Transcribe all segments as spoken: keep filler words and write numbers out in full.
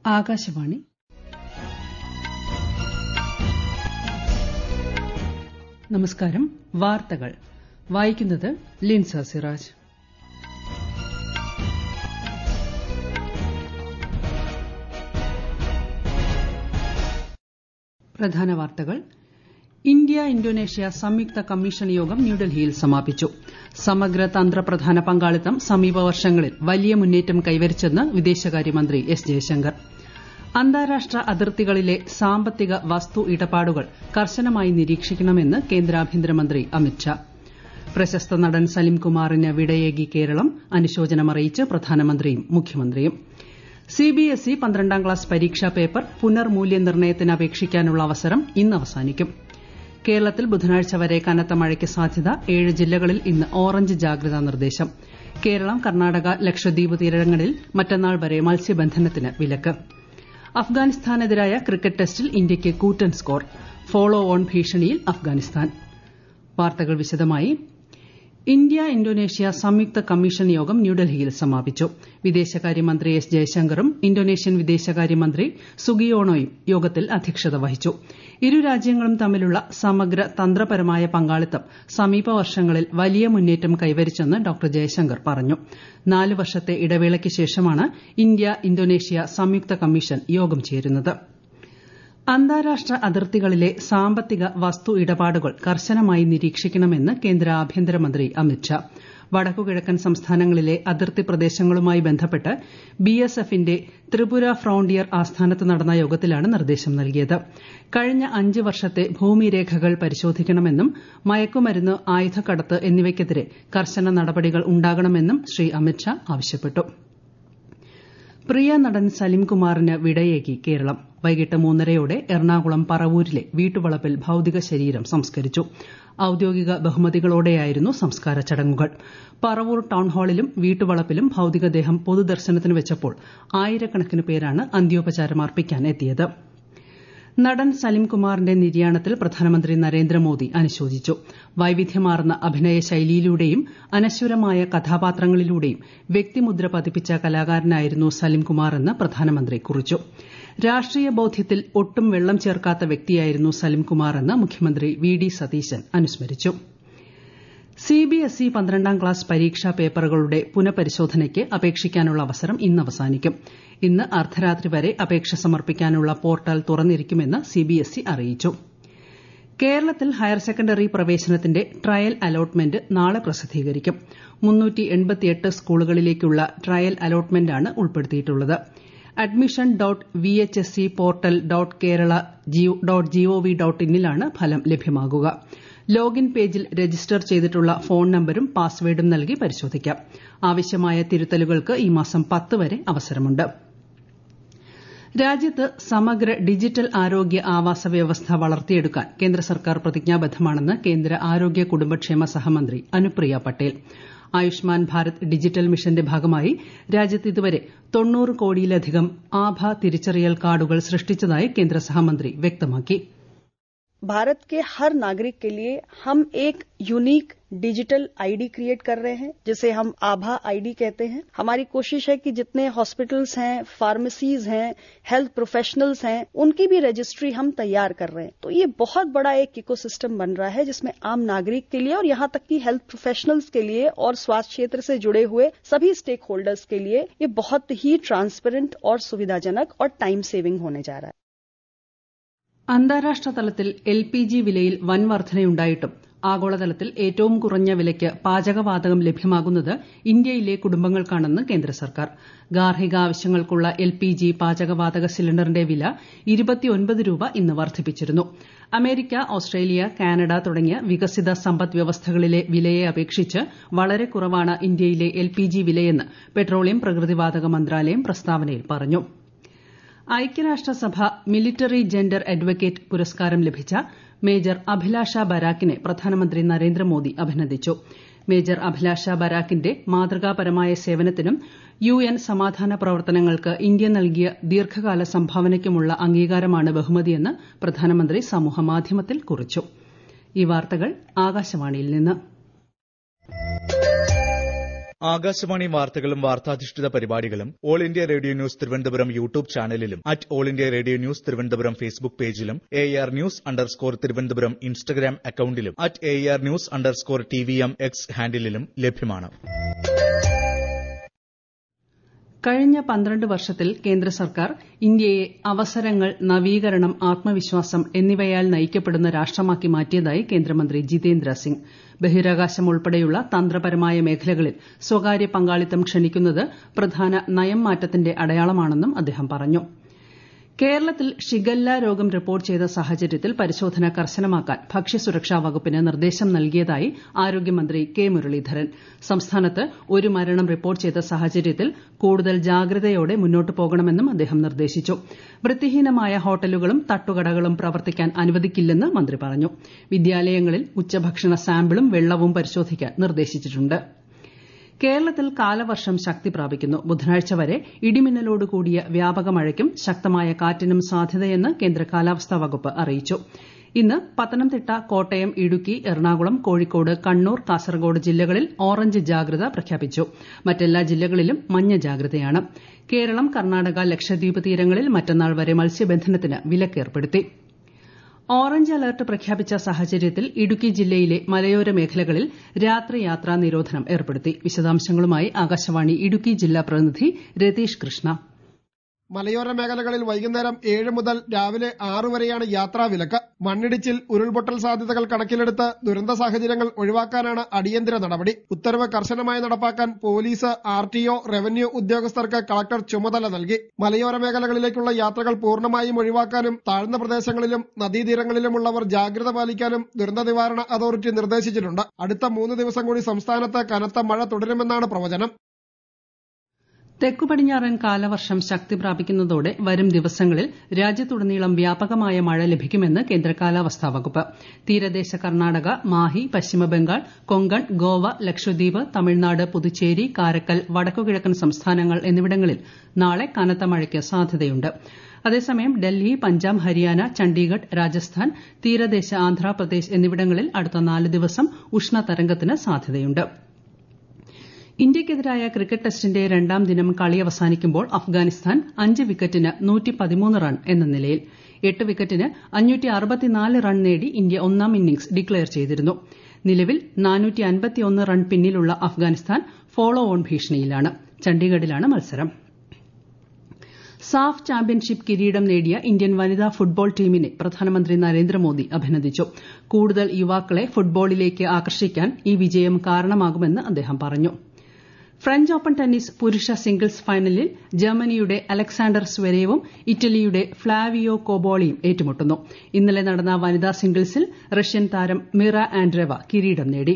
ആകാശവാണി. നമസ്കാരം. വാർത്തകൾ വായിക്കുന്നത് ലിൻസ സിറാജ്. പ്രധാന വാർത്തകൾ. ഇന്ത്യ ഇന്തോനേഷ്യ സംയുക്ത കമ്മീഷൻ യോഗം ന്യൂഡൽഹിയിൽ സമാപിച്ചു. സമഗ്ര തന്ത്രപ്രധാന പങ്കാളിത്തം സമീപ വർഷങ്ങളിൽ വലിയ മുന്നേറ്റം കൈവരിച്ചെന്ന് വിദേശകാര്യമന്ത്രി എസ് ജയശങ്കർ. അന്താരാഷ്ട്ര അതിർത്തികളിലെ സാമ്പത്തിക വസ്തു ഇടപാടുകൾ കർശനമായി നിരീക്ഷിക്കണമെന്ന് കേന്ദ്ര ആഭ്യന്തരമന്ത്രി അമിത് ഷാ. പ്രശസ്ത നടൻ സലിംകുമാറിന് വിടയേകി കേരളം. അനുശോചനമറിയിച്ച് പ്രധാനമന്ത്രിയും മുഖ്യമന്ത്രിയും. സിബിഎസ്ഇ പന്ത്രണ്ടാം ക്ലാസ് പരീക്ഷാ പേപ്പർ പുനർമൂല്യനിർണ്ണയത്തിന് അപേക്ഷിക്കാനുള്ള അവസരം ഇന്ന് അവസാനിക്കും. കേരളത്തിൽ ബുധനാഴ്ച വരെ കനത്ത മഴയ്ക്ക് സാധ്യത. ഏഴ് ജില്ലകളിൽ ഇന്ന് ഓറഞ്ച് ജാഗ്രതാ നിർദ്ദേശം. കേരളം, കർണാടക, ലക്ഷദ്വീപ് തീരങ്ങളിൽ മറ്റന്നാൾ വരെ മത്സ്യബന്ധനത്തിന് വിലക്ക്. അഫ്ഗാനിസ്ഥാനെതിരായ ക്രിക്കറ്റ് ടെസ്റ്റിൽ ഇന്ത്യയ്ക്ക് കൂറ്റൻ സ്കോർ. ഫോളോ ഓൺ ഭീഷണിയിൽ അഫ്ഗാനിസ്ഥാൻ. വാർത്തകൾ വിശദമായി. ഇന്ത്യ ഇന്തോനേഷ്യ സംയുക്ത കമ്മീഷൻ യോഗം ന്യൂഡൽഹിയിൽ സമാപിച്ചു. വിദേശകാര്യമന്ത്രി എസ് ജയശങ്കറും ഇന്തോനേഷ്യൻ വിദേശകാര്യമന്ത്രി സുഗിയോണോയും യോഗത്തിൽ അധ്യക്ഷത വഹിച്ചു. ഇരു രാജ്യങ്ങളും തമ്മിലുള്ള സമഗ്ര തന്ത്രപരമായ പങ്കാളിത്തം സമീപ വർഷങ്ങളിൽ വലിയ മുന്നേറ്റം കൈവരിച്ചെന്ന് ഡോക്ടർ ജയശങ്കർ പറഞ്ഞു. നാല് വർഷത്തെ ഇടവേളയ്ക്ക് ശേഷമാണ് ഇന്ത്യ ഇന്തോനേഷ്യ സംയുക്ത കമ്മീഷൻ യോഗം ചേരുന്നത്. അന്താരാഷ്ട്ര അതിർത്തികളിലെ സാമ്പത്തിക വസ്തു ഇടപാടുകൾ കർശനമായി നിരീക്ഷിക്കണമെന്ന് കേന്ദ്ര ആഭ്യന്തരമന്ത്രി അമിത് ഷാ. വടക്കുകിഴക്കൻ സംസ്ഥാനങ്ങളിലെ അതിർത്തി പ്രദേശങ്ങളുമായി ബന്ധപ്പെട്ട് ബിഎസ്എഫിന്റെ ത്രിപുര ഫ്രോണ്ടിയർ ആസ്ഥാനത്ത് നടന്ന യോഗത്തിലാണ് നിർദ്ദേശം നൽകിയത്. കഴിഞ്ഞ അഞ്ച് വർഷത്തെ ഭൂമിരേഖകൾ പരിശോധിക്കണമെന്നും മയക്കുമരുന്ന്, ആയുധക്കടത്ത് എന്നിവയ്ക്കെതിരെ കർശന നടപടികൾ ഉണ്ടാകണമെന്നും ശ്രീ അമിത് ഷാ ആവശ്യപ്പെട്ടു. പ്രിയ നടൻ സലിംകുമാറിന് വിടയേകി കേരളം. വൈകിട്ട് മൂന്നരയോടെ എറണാകുളം പറവൂരിലെ വീട്ടുവളപ്പിൽ ഭൌതിക ശരീരം സംസ്കരിച്ചു. ഔദ്യോഗിക ബഹുമതികളോടെയായിരുന്നു സംസ്കാര ചടങ്ങുകൾ. പറവൂർ ടൌൺഹാളിലും വീട്ടുവളപ്പിലും ഭൌതികദേഹം പൊതുദർശനത്തിന് വെച്ചപ്പോൾ ആയിരക്കണക്കിന് പേരാണ് അന്ത്യോപചാരം അർപ്പിക്കാൻ എത്തിയത്. നടൻ സലിംകുമാറിന്റെ നിര്യാണത്തിൽ പ്രധാനമന്ത്രി നരേന്ദ്രമോദി അനുശോചിച്ചു. വൈവിധ്യമാർന്ന അഭിനയ ശൈലിയിലൂടെയും അനശ്വരമായ കഥാപാത്രങ്ങളിലൂടെയും വ്യക്തിമുദ്ര പതിപ്പിച്ച കലാകാരനായിരുന്നു സലിംകുമാറെന്ന് പ്രധാനമന്ത്രി കുറിച്ചു. രാഷ്ട്രീയ ബോധ്യത്തിൽ ഒട്ടും വെള്ളം ചേർക്കാത്ത വ്യക്തിയായിരുന്നു സലിംകുമാറെന്ന് മുഖ്യമന്ത്രി വി ഡി സതീശൻ അനുസ്മരിച്ചു. സിബിഎസ്ഇ പന്ത്രണ്ടാം ക്ലാസ് പരീക്ഷാ പേപ്പറുകളുടെ പുനഃപരിശോധനയ്ക്ക് അപേക്ഷിക്കാനുള്ള അവസരം ഇന്ന് അവസാനിക്കും. ഇന്ന് അർദ്ധരാത്രി വരെ അപേക്ഷ സമർപ്പിക്കാനുള്ള പോർട്ടൽ തുറന്നിരിക്കുമെന്ന് സിബിഎസ്ഇ അറിയിച്ചു. കേരളത്തിൽ ഹയർ സെക്കൻഡറി പ്രവേശനത്തിന്റെ ട്രയൽ അലോട്ട്മെന്റ് നാളെ പ്രസിദ്ധീകരിക്കും. മുന്നൂറ്റി എൺപത്തിയെട്ട് സ്കൂളുകളിലേക്കുള്ള ട്രയൽ അലോട്ട്മെന്റാണ് ഉൾപ്പെടുത്തിയിട്ടുള്ളത്. Admission dot V H S C portal dot Kerala dot gov dot ഇന്നിലാണ് ഫലം ലഭ്യമാകുക. ലോഗിൻ പേജിൽ രജിസ്റ്റർ ചെയ്തിട്ടുള്ള ഫോൺ നമ്പരും പാസ്വേഡും നൽകി പരിശോധിക്കാം. ആവശ്യമായ തിരുത്തലുകൾക്ക് ഈ മാസം പത്ത് വരെ അവസരമുണ്ട്. രാജ്യത്ത് സമഗ്ര ഡിജിറ്റൽ ആരോഗ്യ ആവാസ വ്യവസ്ഥ വളർത്തിയെടുക്കാൻ കേന്ദ്ര സർക്കാർ പ്രതിജ്ഞാബദ്ധമാണെന്ന് കേന്ദ്ര ആരോഗ്യ കുടുംബക്ഷേമ സഹമന്ത്രി അനുപ്രിയ പട്ടേൽ. ആയുഷ്മാൻ ഭാരത് ഡിജിറ്റൽ മിഷന്റെ ഭാഗമായി രാജ്യത്ത് ഇതുവരെ തൊണ്ണൂറ് കോടിയിലധികം ആഭ തിരിച്ചറിയൽ കാർഡുകൾ സൃഷ്ടിച്ചതായി കേന്ദ്ര സഹമന്ത്രി വ്യക്തമാക്കി. भारत के हर नागरिक के लिए हम एक यूनिक डिजिटल आईडी क्रिएट कर रहे हैं, जिसे हम आभा आईडी कहते हैं. हमारी कोशिश है कि जितने हॉस्पिटल्स हैं, फार्मेसीज हैं, हेल्थ प्रोफेशनल्स हैं, उनकी भी रजिस्ट्री हम तैयार कर रहे हैं. तो ये बहुत बड़ा एक इकोसिस्टम बन रहा है, जिसमें आम नागरिक के लिए और यहाँ तक कि हेल्थ प्रोफेशनल्स के लिए और स्वास्थ्य क्षेत्र से जुड़े हुए सभी स्टेक होल्डर्स के लिए ये बहुत ही ट्रांसपेरेंट और सुविधाजनक और टाइम सेविंग होने जा रहा है. അന്താരാഷ്ട്ര തലത്തിൽ എൽ പി ജി വിലയിൽ വൻ വർധനയുണ്ടായിട്ടും ആഗോളതലത്തിൽ ഏറ്റവും കുറഞ്ഞ വിലയ്ക്ക് പാചകവാതകം ലഭ്യമാകുന്നത് ഇന്ത്യയിലെ കുടുംബങ്ങൾക്കാണെന്ന് കേന്ദ്ര സർക്കാർ. ഗാർഹിക ആവശ്യങ്ങൾക്കുള്ള എൽ പി ജി പാചകവാതക സിലിണ്ടറിന്റെ വില ഇരുപത്തിയൊൻപത് രൂപ ഇന്ന് വർദ്ധിപ്പിച്ചിരുന്നു. അമേരിക്ക, ഓസ്ട്രേലിയ, കാനഡ തുടങ്ങിയ വികസിത സമ്പദ് വ്യവസ്ഥകളിലെ വിലയെ അപേക്ഷിച്ച് വളരെ കുറവാണ് ഇന്ത്യയിലെ എൽ പി ജി വിലയെന്ന് പെട്രോളിയം പ്രകൃതിവാതക മന്ത്രാലയം പ്രസ്താവനയിൽ പറഞ്ഞു. ഐക്യരാഷ്ട്രസഭ മിലിറ്ററി ജെൻഡർ അഡ്വക്കേറ്റ് പുരസ്കാരം ലഭിച്ച മേജർ അഭിലാഷ ബരാക്കിനെ പ്രധാനമന്ത്രി നരേന്ദ്രമോദി അഭിനന്ദിച്ചു. മേജർ അഭിലാഷ ബരാക്കിന്റെ മാതൃകാപരമായ സേവനത്തിനും യു എൻ സമാധാന പ്രവർത്തനങ്ങൾക്ക് ഇന്ത്യ നൽകിയ ദീർഘകാല സംഭാവനയ്ക്കുമുള്ള അംഗീകാരമാണ് ബഹുമതിയെന്ന് പ്രധാനമന്ത്രി സമൂഹമാധ്യമത്തിൽ കുറിച്ചു. ഈ വാർത്തകൾ ആകാശവാണിയിൽ നിന്ന്. ആകാശവാണി വാർത്തകളും വാർത്താധിഷ്ഠിത പരിപാടികളും all India radio news Thiruvananthapuram YouTube ചാനലിലും at all India radio news Thiruvananthapuram Facebook പേജിലും A R news underscore Thiruvananthapuram Instagram അക്കൌണ്ടിലും at A R news underscore T V M X ഹാൻഡിലും ലഭ്യമാണ്. കഴിഞ്ഞ പന്ത്രണ്ട് വർഷത്തിൽ കേന്ദ്ര സർക്കാർ ഇന്ത്യയെ അവസരങ്ങൾ, നവീകരണം, ആത്മവിശ്വാസം എന്നിവയാൽ നയിക്കപ്പെടുന്ന രാഷ്ട്രമാക്കി മാറ്റിയതായി കേന്ദ്രമന്ത്രി ജിതേന്ദ്ര സിംഗ്. ബഹിരാകാശം ഉൾപ്പെടെയുള്ള തന്ത്രപരമായ മേഖലകളിൽ സ്വകാര്യ പങ്കാളിത്തം ക്ഷണിക്കുന്നത് പ്രധാന നയം മാറ്റത്തിന്റെ അടയാളമാണെന്നും അദ്ദേഹം പറഞ്ഞു. കേരളത്തിൽ ഷിഗല്ല രോഗം റിപ്പോർട്ട് ചെയ്ത സാഹചര്യത്തിൽ പരിശോധന കർശനമാക്കാൻ ഭക്ഷ്യസുരക്ഷാ വകുപ്പിന് നിർദ്ദേശം നൽകിയതായി ആരോഗ്യമന്ത്രി കെ മുരളീധരൻ. സംസ്ഥാനത്ത് ഒരു മരണം റിപ്പോർട്ട് ചെയ്ത സാഹചര്യത്തിൽ കൂടുതൽ ജാഗ്രതയോടെ മുന്നോട്ട് പോകണമെന്നും അദ്ദേഹം നിർദ്ദേശിച്ചു. വൃത്തിഹീനമായ ഹോട്ടലുകളും തട്ടുകടകളും പ്രവർത്തിക്കാൻ അനുവദിക്കില്ലെന്ന് മന്ത്രി പറഞ്ഞു. വിദ്യാലയങ്ങളിൽ ഉച്ചഭക്ഷണ സാമ്പിളും വെള്ളവും പരിശോധിക്കാൻ നിർദ്ദേശിച്ചിട്ടുണ്ട്. കേരളത്തിൽ കാലവർഷം ശക്തി പ്രാപിക്കുന്നു. ബുധനാഴ്ച വരെ ഇടിമിന്നലോട് കൂടിയ വ്യാപക മഴയ്ക്കും ശക്തമായ കാറ്റിനും സാധ്യതയെന്ന് കേന്ദ്ര കാലാവസ്ഥാ വകുപ്പ് അറിയിച്ചു. ഇന്ന് പത്തനംതിട്ട, കോട്ടയം, ഇടുക്കി, എറണാകുളം, കോഴിക്കോട്, കണ്ണൂർ, കാസർഗോഡ് ജില്ലകളിൽ ഓറഞ്ച് ജാഗ്രത പ്രഖ്യാപിച്ചു. മറ്റെല്ലാ ജില്ലകളിലും മഞ്ഞ ജാഗ്രതയാണ്. കേരളം, കർണാടക, ലക്ഷദ്വീപ് തീരങ്ങളിൽ മറ്റന്നാൾ വരെ മത്സ്യബന്ധനത്തിന് വിലക്കേർപ്പെടുത്തി. ഓറഞ്ച് അലർട്ട് പ്രഖ്യാപിച്ച സാഹചര്യത്തിൽ ഇടുക്കി ജില്ലയിലെ മലയോര മേഖലകളിൽ രാത്രി യാത്രാ നിരോധനം ഏർപ്പെടുത്തി. വിശദാംശങ്ങളുമായി ആകാശവാണി ഇടുക്കി ജില്ലാ പ്രതിനിധി രതീഷ് കൃഷ്ണ. മലയോര മേഖലകളിൽ വൈകുന്നേരം ഏഴ് മുതൽ രാവിലെ ആറ് വരെയാണ് യാത്രാവിലക്ക്. മണ്ണിടിച്ചിൽ, ഉരുൾപൊട്ടൽ സാധ്യതകൾ കണക്കിലെടുത്ത് ദുരന്ത സാഹചര്യങ്ങൾ ഒഴിവാക്കാനാണ് അടിയന്തര നടപടി. ഉത്തരവ് കർശനമായി നടപ്പാക്കാൻ police, R T O, revenue ഉദ്യോഗസ്ഥർക്ക് കളക്ടർ ചുമതല നൽകി. മലയോര മേഖലകളിലേക്കുള്ള യാത്രകൾ പൂർണ്ണമായും ഒഴിവാക്കാനും താഴ്ന്ന പ്രദേശങ്ങളിലും നദീതീരങ്ങളിലുമുള്ളവർ ജാഗ്രത പാലിക്കാനും ദുരന്ത നിവാരണ അതോറിറ്റി നിർദ്ദേശിച്ചിട്ടുണ്ട്. അടുത്ത മൂന്ന് ദിവസം കൂടി സംസ്ഥാനത്ത് കനത്ത മഴ തുടരുമെന്നാണ് പ്രവചനം. തെക്കു പടിഞ്ഞാറൻ കാലവർഷം ശക്തി പ്രാപിക്കുന്നതോടെ വരും ദിവസങ്ങളിൽ രാജ്യത്തുടനീളം വ്യാപകമായ മഴ ലഭിക്കുമെന്ന് കേന്ദ്ര കാലാവസ്ഥാ വകുപ്പ്. തീരദേശ കർണാടക, മാഹി, പശ്ചിമബംഗാൾ, കൊങ്കൺ, ഗോവ, ലക്ഷദ്വീപ്, തമിഴ്നാട്, പുതുച്ചേരി, കാരക്കൽ, വടക്കുകിഴക്കൻ സംസ്ഥാനങ്ങൾ എന്നിവിടങ്ങളിൽ നാളെ കനത്ത മഴയ്ക്ക് സാധ്യതയുണ്ട്. അതേസമയം ഡൽഹി, പഞ്ചാബ്, ഹരിയാന, ചണ്ഡീഗഡ്, രാജസ്ഥാൻ, തീരദേശ ആന്ധ്രാപ്രദേശ് എന്നിവിടങ്ങളിൽ അടുത്ത നാല് ദിവസം ഉഷ്ണതരംഗത്തിന് സാധ്യതയുണ്ട്. ഇന്ത്യയ്ക്കെതിരായ ക്രിക്കറ്റ് ടെസ്റ്റിന്റെ രണ്ടാം ദിനം കളി അവസാനിക്കുമ്പോൾ അഫ്ഗാനിസ്ഥാൻ അഞ്ച് വിക്കറ്റിന് നൂറ്റി പതിമൂന്ന് റൺ എന്ന നിലയിൽ. എട്ട് വിക്കറ്റിന് അഞ്ഞൂറ്റി അറുപത്തിനാല് റൺ നേടി ഇന്ത്യ ഒന്നാം ഇന്നിംഗ്സ് ഡിക്ലയർ ചെയ്തിരുന്നു. നിലവിൽ നാനൂറ്റി അൻപത്തിയൊന്ന് റൺ പിന്നിലുള്ള അഫ്ഗാനിസ്ഥാൻ ഫോളോ ഓൺ ഭീഷണിയിലാണ്. ചണ്ഡീഗഡിലാണ് മത്സരം. സാഫ് ചാമ്പ്യൻഷിപ്പ് കിരീടം നേടിയ ഇന്ത്യൻ വനിതാ ഫുട്ബോൾ ടീമിനെ പ്രധാനമന്ത്രി നരേന്ദ്രമോദി അഭിനന്ദിച്ചു. കൂടുതൽ യുവാക്കളെ ഫുട്ബോളിലേക്ക് ആകർഷിക്കാൻ ഈ വിജയം കാരണമാകുമെന്ന് അദ്ദേഹം പറഞ്ഞു. ഫ്രഞ്ച് ഓപ്പൺ ടെന്നീസ് പുരുഷ സിംഗിൾസ് ഫൈനലിൽ ജർമ്മനിയുടെ അലക്സാണ്ടർ സ്വരേവും ഇറ്റലിയുടെ ഫ്ളാവിയോ കോബോളിയും ഏറ്റുമുട്ടുന്നു. ഇന്നലെ നടന്ന വനിതാ സിംഗിൾസിൽ റഷ്യൻ താരം മിറ ആൻഡ്രേവ കിരീടം നേടി.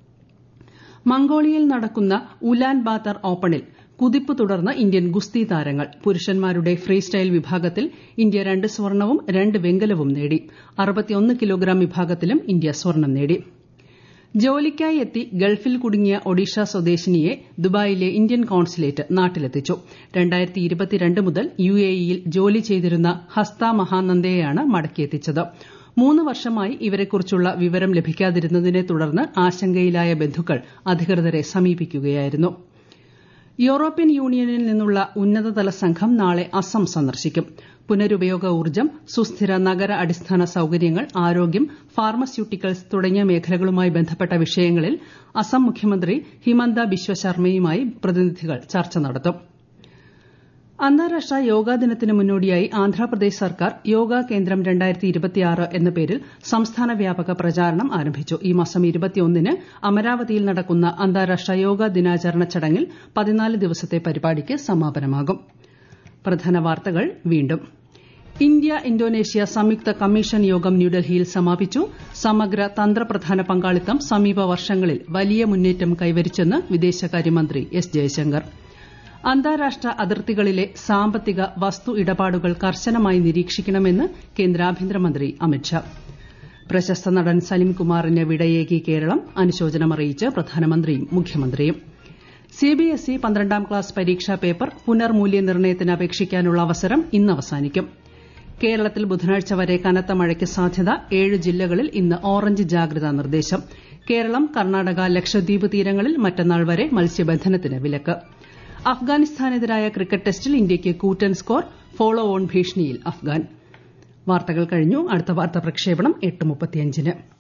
മംഗോളിയയിൽ നടക്കുന്ന ഉലാൻ ബാത്തർ ഓപ്പണിൽ കുതിപ്പ് തുടർന്ന് ഇന്ത്യൻ ഗുസ്തി താരങ്ങൾ. പുരുഷന്മാരുടെ ഫ്രീ സ്റ്റൈൽ വിഭാഗത്തിൽ ഇന്ത്യ രണ്ട് സ്വർണവും രണ്ട് വെങ്കലവും നേടി. അറുപത്തിയൊന്ന് കിലോഗ്രാം വിഭാഗത്തിലും ഇന്ത്യ സ്വർണം നേടി. ജോലിക്കായി എത്തി ഗൾഫിൽ കുടുങ്ങിയ ഒഡീഷ സ്വദേശിനിയെ ദുബായിലെ ഇന്ത്യൻ കോൺസുലേറ്റ് നാട്ടിലെത്തിച്ചു. രണ്ടായിരത്തി ഇരുപത്തിരണ്ട് മുതൽ യു എ ഇയിൽ ജോലി ചെയ്തിരുന്ന ഹസ്ത മഹാനന്ദയെയാണ് മടക്കിയെത്തിച്ചത്. മൂന്ന് വർഷമായി ഇവരെക്കുറിച്ചുള്ള വിവരം ലഭിക്കാതിരുന്നതിനെ തുടർന്ന് ആശങ്കയിലായ ബന്ധുക്കൾ അധികൃതരെ സമീപിക്കുകയായിരുന്നു. യൂറോപ്യൻ യൂണിയനിൽ നിന്നുള്ള ഉന്നതതല സംഘം നാളെ അസം സന്ദർശിക്കും. പുനരുപയോഗ ഊർജ്ജം, സുസ്ഥിര നഗര അടിസ്ഥാന സൌകര്യങ്ങൾ, ആരോഗ്യം, ഫാർമസ്യൂട്ടിക്കൽസ് തുടങ്ങിയ മേഖലകളുമായി ബന്ധപ്പെട്ട വിഷയങ്ങളിൽ അസം മുഖ്യമന്ത്രി ഹിമന്ത ബിശ്വ ശർമ്മയുമായി പ്രതിനിധികൾ ചർച്ച നടത്തും. അന്താരാഷ്ട്ര യോഗാ ദിനത്തിന് മുന്നോടിയായി ആന്ധ്രാപ്രദേശ് സർക്കാർ യോഗാ കേന്ദ്രം രണ്ടായിരത്തി ഇരുപത്തിയാറ് എന്ന പേരിൽ സംസ്ഥാന വ്യാപക പ്രചാരണം ആരംഭിച്ചു. ഈ മാസം ഇരുപത്തിയൊന്നിന് അമരാവതിയിൽ നടക്കുന്ന അന്താരാഷ്ട്ര യോഗാ ദിനാചരണ ചടങ്ങിൽ പതിനാല് ദിവസത്തെ പരിപാടിക്ക് സമാപനമാകും. പ്രധാന വാർത്തകൾ വീണ്ടും. ഇന്ത്യ ഇന്തോനേഷ്യ സംയുക്ത കമ്മീഷൻ യോഗം ന്യൂഡൽഹിയിൽ സമാപിച്ചു. സമഗ്ര തന്ത്രപ്രധാന പങ്കാളിത്തം സമീപ വർഷങ്ങളിൽ വലിയ മുന്നേറ്റം കൈവരിച്ചെന്ന് വിദേശകാര്യമന്ത്രി എസ് ജയശങ്കർ. അന്താരാഷ്ട്ര അതിർത്തികളിലെ സാമ്പത്തിക വസ്തു ഇടപാടുകൾ കർശനമായി നിരീക്ഷിക്കണമെന്ന് കേന്ദ്ര ആഭ്യന്തരമന്ത്രി അമിത്ഷാ. പ്രശസ്ത നടൻ സലിംകുമാറിന് വിടയേകി കേരളം, അനുശോചനമറിയിച്ച് പ്രധാനമന്ത്രിയും മുഖ്യമന്ത്രിയും. സിബിഎസ്ഇ പന്ത്രണ്ടാം ക്ലാസ് പരീക്ഷാ പേപ്പർ പുനർമൂല്യനിർണ്ണയത്തിന് അപേക്ഷിക്കാനുള്ള അവസരം ഇന്ന് അവസാനിക്കും. കേരളത്തിൽ ബുധനാഴ്ച വരെ കനത്ത മഴയ്ക്ക് സാധ്യത. ഏഴ് ജില്ലകളിൽ ഇന്ന് ഓറഞ്ച് ജാഗ്രതാ നിർദ്ദേശം. കേരളം കർണാടക ലക്ഷദ്വീപ് തീരങ്ങളിൽ മറ്റന്നാൾ വരെ മത്സ്യബന്ധനത്തിന് വിലക്ക്. അഫ്ഗാനിസ്ഥാനെതിരായ ക്രിക്കറ്റ് ടെസ്റ്റിൽ ഇന്ത്യയ്ക്ക് കൂറ്റൻ സ്കോർ. ഫോളോ ഓൺ ഭീഷണിയിൽ അഫ്ഗാൻ. വാർത്തകൾ കഴിഞ്ഞു. അടുത്ത വാർത്താ പ്രക്ഷേപണം എട്ട് മുപ്പത്തിയഞ്ചിന്.